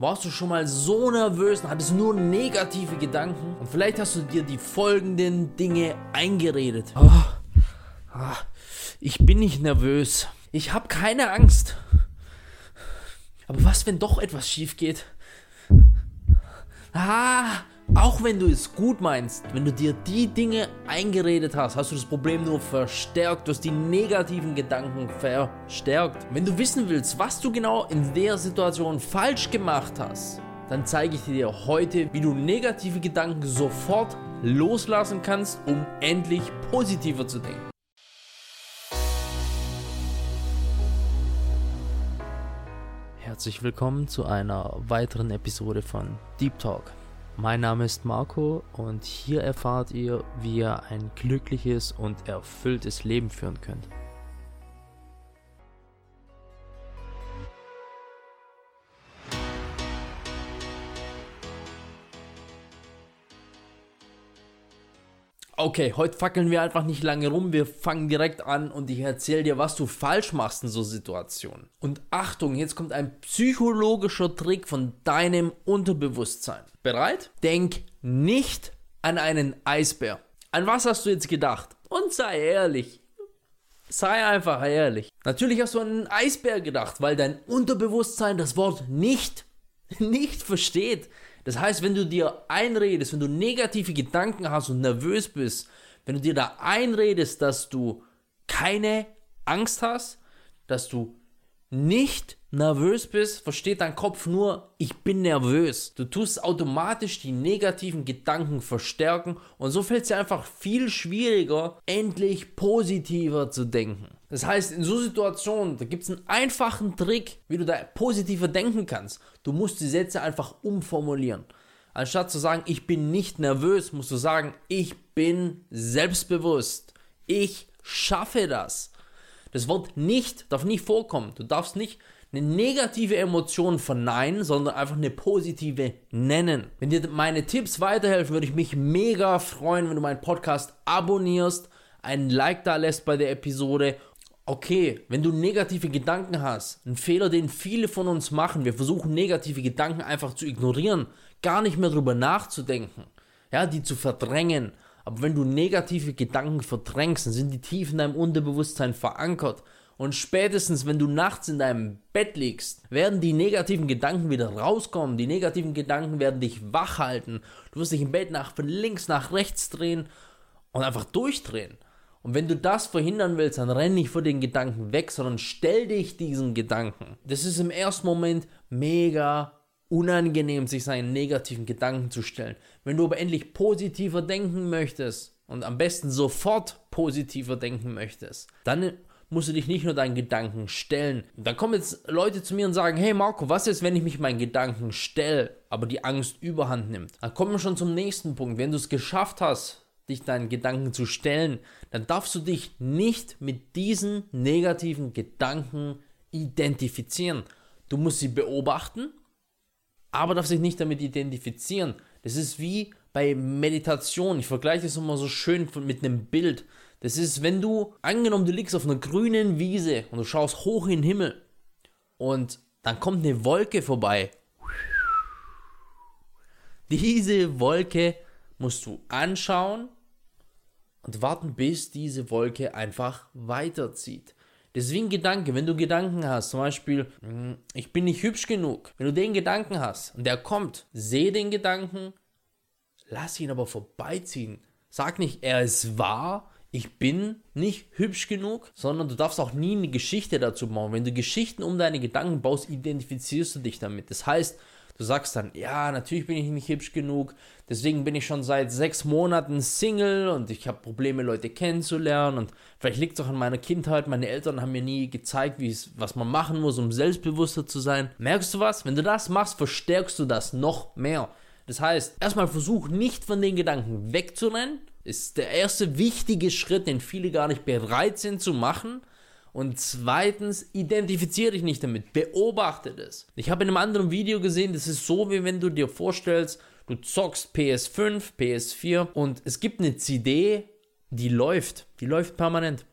Warst du schon mal so nervös und hattest nur negative Gedanken? Und vielleicht hast du dir die folgenden Dinge eingeredet. Ich bin nicht nervös. Ich habe keine Angst. Aber was, wenn doch etwas schief geht? Auch wenn du es gut meinst, wenn du dir die Dinge eingeredet hast, hast du das Problem nur verstärkt, du hast die negativen Gedanken verstärkt. Wenn du wissen willst, was du genau in der Situation falsch gemacht hast, dann zeige ich dir heute, wie du negative Gedanken sofort loslassen kannst, um endlich positiver zu denken. Herzlich willkommen zu einer weiteren Episode von Deep Talk. Mein Name ist Marco und hier erfahrt ihr, wie ihr ein glückliches und erfülltes Leben führen könnt. Okay, heute fackeln wir einfach nicht lange rum, wir fangen direkt an und ich erzähle dir, was du falsch machst in so Situationen. Und Achtung, jetzt kommt ein psychologischer Trick von deinem Unterbewusstsein. Bereit? Denk nicht an einen Eisbär. An was hast du jetzt gedacht? Und sei ehrlich. Sei einfach ehrlich. Natürlich hast du an einen Eisbär gedacht, weil dein Unterbewusstsein das Wort nicht versteht. Das heißt, wenn du dir einredest, wenn du negative Gedanken hast und nervös bist, wenn du dir da einredest, dass du keine Angst hast, dass du nicht nervös bist, versteht dein Kopf nur, ich bin nervös. Du tust automatisch die negativen Gedanken verstärken und so fällt es dir einfach viel schwieriger, endlich positiver zu denken. Das heißt, in so Situationen, da gibt es einen einfachen Trick, wie du da positiver denken kannst. Du musst die Sätze einfach umformulieren. Anstatt zu sagen, ich bin nicht nervös, musst du sagen, ich bin selbstbewusst. Ich schaffe das. Das Wort nicht darf nicht vorkommen. Du darfst nicht eine negative Emotion verneinen, sondern einfach eine positive nennen. Wenn dir meine Tipps weiterhelfen, würde ich mich mega freuen, wenn du meinen Podcast abonnierst, einen Like da lässt bei der Episode. Okay, wenn du negative Gedanken hast, ein Fehler, den viele von uns machen, wir versuchen negative Gedanken einfach zu ignorieren, gar nicht mehr drüber nachzudenken, ja, die zu verdrängen. Aber wenn du negative Gedanken verdrängst, dann sind die tief in deinem Unterbewusstsein verankert. Und spätestens, wenn du nachts in deinem Bett liegst, werden die negativen Gedanken wieder rauskommen. Die negativen Gedanken werden dich wach halten. Du wirst dich im Bett von links nach rechts drehen und einfach durchdrehen. Und wenn du das verhindern willst, dann renn nicht vor den Gedanken weg, sondern stell dich diesen Gedanken. Das ist im ersten Moment mega unangenehm, sich seinen negativen Gedanken zu stellen. Wenn du aber endlich positiver denken möchtest und am besten sofort positiver denken möchtest, dann musst du dich nicht nur deinen Gedanken stellen. Dann kommen jetzt Leute zu mir und sagen, hey Marco, was ist, wenn ich mich meinen Gedanken stelle, aber die Angst überhand nimmt? Dann kommen wir schon zum nächsten Punkt. Wenn du es geschafft hast, dich deinen Gedanken zu stellen, dann darfst du dich nicht mit diesen negativen Gedanken identifizieren. Du musst sie beobachten, aber darfst dich nicht damit identifizieren. Das ist wie bei Meditation. Ich vergleiche es immer so schön mit einem Bild. Das ist, wenn du, angenommen du liegst auf einer grünen Wiese und du schaust hoch in den Himmel und dann kommt eine Wolke vorbei. Diese Wolke musst du anschauen und warten, bis diese Wolke einfach weiterzieht. Deswegen Gedanke, wenn du Gedanken hast, zum Beispiel, ich bin nicht hübsch genug. Wenn du den Gedanken hast und der kommt, sehe den Gedanken, lass ihn aber vorbeiziehen. Sag nicht, er ist wahr, ich bin nicht hübsch genug, sondern du darfst auch nie eine Geschichte dazu bauen. Wenn du Geschichten um deine Gedanken baust, identifizierst du dich damit. Das heißt, du sagst dann, ja, natürlich bin ich nicht hübsch genug, deswegen bin ich schon seit 6 Monaten Single und ich habe Probleme, Leute kennenzulernen und vielleicht liegt es auch an meiner Kindheit, meine Eltern haben mir nie gezeigt, was man machen muss, um selbstbewusster zu sein. Merkst du was? Wenn du das machst, verstärkst du das noch mehr. Das heißt, erstmal versuch nicht von den Gedanken wegzurennen, ist der erste wichtige Schritt, den viele gar nicht bereit sind zu machen. Und zweitens, identifiziere dich nicht damit, beobachte das. Ich habe in einem anderen Video gesehen, das ist so, wie wenn du dir vorstellst, du zockst PS5, PS4 und es gibt eine CD, die läuft permanent.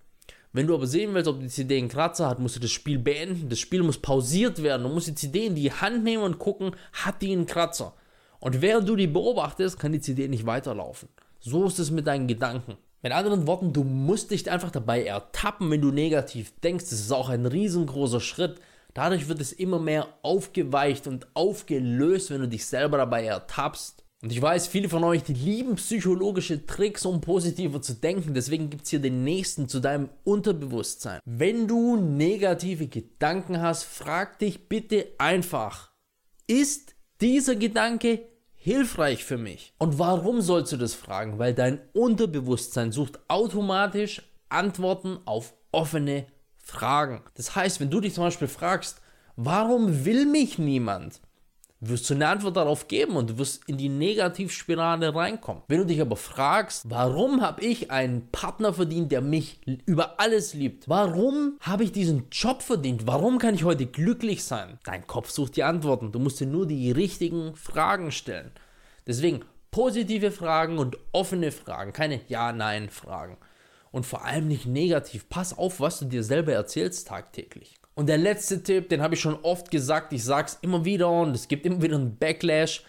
Wenn du aber sehen willst, ob die CD einen Kratzer hat, musst du das Spiel beenden. Das Spiel muss pausiert werden. Du musst die CD in die Hand nehmen und gucken, hat die einen Kratzer? Und während du die beobachtest, kann die CD nicht weiterlaufen. So ist es mit deinen Gedanken. Mit anderen Worten, du musst dich einfach dabei ertappen, wenn du negativ denkst. Das ist auch ein riesengroßer Schritt. Dadurch wird es immer mehr aufgeweicht und aufgelöst, wenn du dich selber dabei ertappst. Und ich weiß, viele von euch, die lieben psychologische Tricks, um positiver zu denken. Deswegen gibt es hier den nächsten zu deinem Unterbewusstsein. Wenn du negative Gedanken hast, frag dich bitte einfach, ist dieser Gedanke hilfreich für mich? Und warum sollst du das fragen? Weil dein Unterbewusstsein sucht automatisch Antworten auf offene Fragen. Das heißt, wenn du dich zum Beispiel fragst, warum will mich niemand? Wirst du eine Antwort darauf geben und du wirst in die Negativspirale reinkommen. Wenn du dich aber fragst, warum habe ich einen Partner verdient, der mich über alles liebt? Warum habe ich diesen Job verdient? Warum kann ich heute glücklich sein? Dein Kopf sucht die Antworten. Du musst dir nur die richtigen Fragen stellen. Deswegen positive Fragen und offene Fragen, keine Ja-Nein-Fragen. Und vor allem nicht negativ. Pass auf, was du dir selber erzählst tagtäglich. Und der letzte Tipp, den habe ich schon oft gesagt, ich sage es immer wieder und es gibt immer wieder einen Backlash,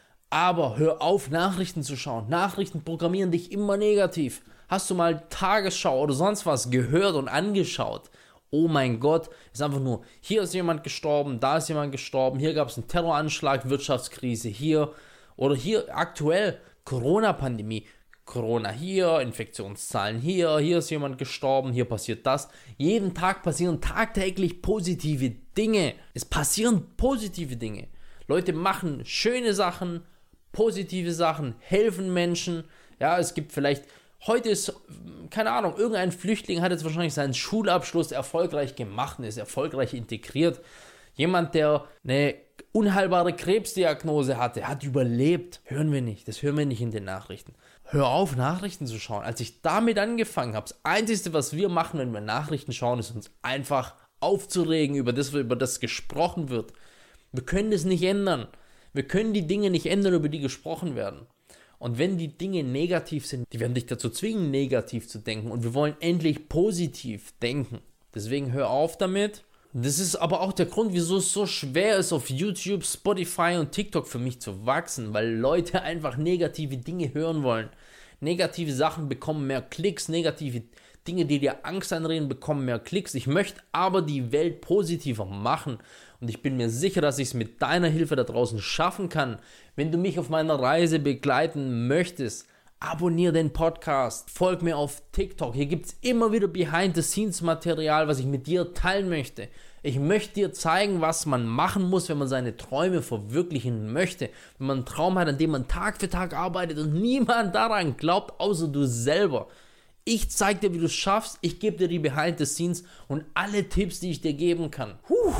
aber hör auf, Nachrichten zu schauen. Nachrichten programmieren dich immer negativ. Hast du mal Tagesschau oder sonst was gehört und angeschaut? Oh mein Gott, ist einfach nur, hier ist jemand gestorben, da ist jemand gestorben, hier gab es einen Terroranschlag, Wirtschaftskrise, hier oder hier aktuell Corona-Pandemie. Corona hier, Infektionszahlen hier ist jemand gestorben, hier passiert das. Jeden Tag passieren tagtäglich positive Dinge. Es passieren positive Dinge. Leute machen schöne Sachen, positive Sachen, helfen Menschen. Ja, es gibt vielleicht, heute ist, keine Ahnung, irgendein Flüchtling hat jetzt wahrscheinlich seinen Schulabschluss erfolgreich gemacht und ist erfolgreich integriert. Jemand, der eine unheilbare Krebsdiagnose hatte, hat überlebt. Hören wir nicht, das hören wir nicht in den Nachrichten. Hör auf, Nachrichten zu schauen. Als ich damit angefangen habe, das Einzige, was wir machen, wenn wir Nachrichten schauen, ist uns einfach aufzuregen über das gesprochen wird. Wir können das nicht ändern. Wir können die Dinge nicht ändern, über die gesprochen werden. Und wenn die Dinge negativ sind, die werden dich dazu zwingen, negativ zu denken. Und wir wollen endlich positiv denken. Deswegen hör auf damit. Das ist aber auch der Grund, wieso es so schwer ist, auf YouTube, Spotify und TikTok für mich zu wachsen, weil Leute einfach negative Dinge hören wollen. Negative Sachen bekommen mehr Klicks, negative Dinge, die dir Angst einreden, bekommen mehr Klicks. Ich möchte aber die Welt positiver machen und ich bin mir sicher, dass ich es mit deiner Hilfe da draußen schaffen kann. Wenn du mich auf meiner Reise begleiten möchtest, abonniere den Podcast, folg mir auf TikTok. Hier gibt es immer wieder Behind-the-Scenes-Material, was ich mit dir teilen möchte. Ich möchte dir zeigen, was man machen muss, wenn man seine Träume verwirklichen möchte. Wenn man einen Traum hat, an dem man Tag für Tag arbeitet und niemand daran glaubt, außer du selber. Ich zeige dir, wie du es schaffst. Ich gebe dir die Behind-the-Scenes und alle Tipps, die ich dir geben kann.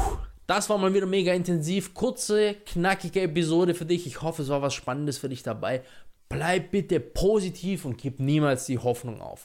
Das war mal wieder mega intensiv. Kurze, knackige Episode für dich. Ich hoffe, es war was Spannendes für dich dabei. Bleib bitte positiv und gib niemals die Hoffnung auf.